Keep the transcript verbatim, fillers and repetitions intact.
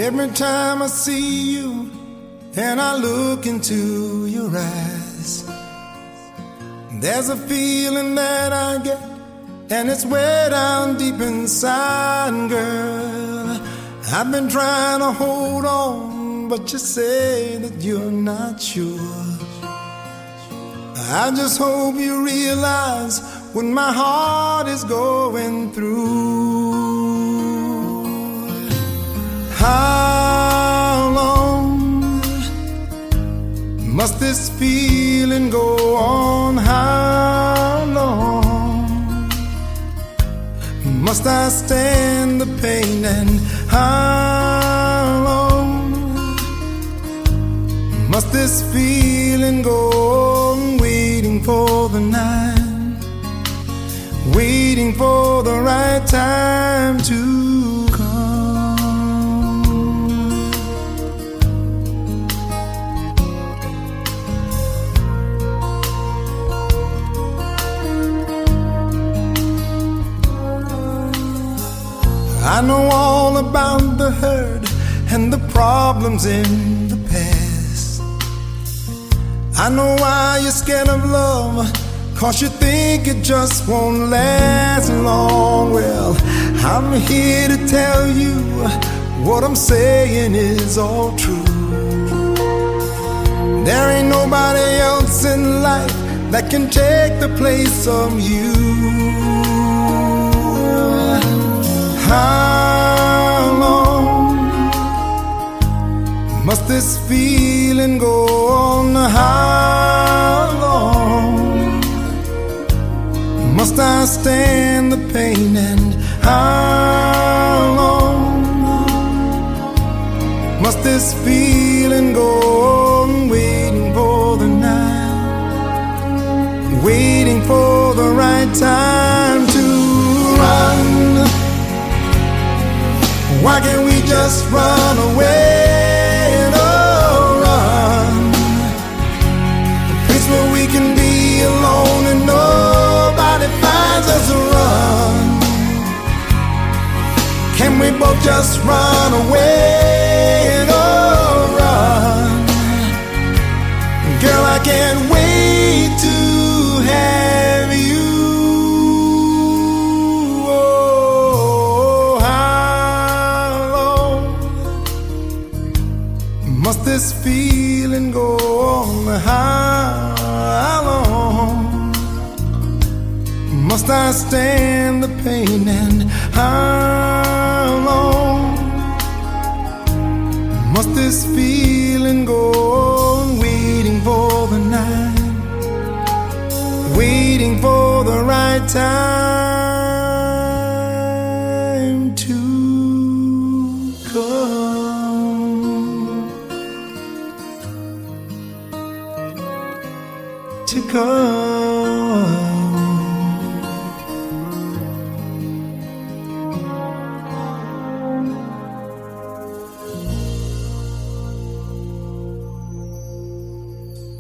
Every time I see you and I look into your eyes, there's a feeling that I get, and it's way down deep inside, girl. I've been trying to hold on, but you say that you're not sure. I just hope you realize what my heart is going through. How long must this feeling go on? How long must I stand the pain? And how long must this feeling go on? Waiting for the night, waiting for the right time to come. I know all about the hurt and the problems in the past. I know why you're scared of love, 'cause you think it just won't last long. Well, I'm here to tell you what I'm saying is all true. There ain't nobody else in life that can take the place of you. How long must this feeling go on? How long must I stand the pain? And how long must this feeling go on? Waiting for the night, waiting for the right time to run. Why can't we just run away? Oh, run. A place where we can be alone and nobody finds us. Run. Can we both just run away? Oh, run. Girl, I can't wait to have you. Must this feeling go on? How long must I stand the pain? And how long must this feeling go on? Waiting for the night, waiting for the right time to come. To come.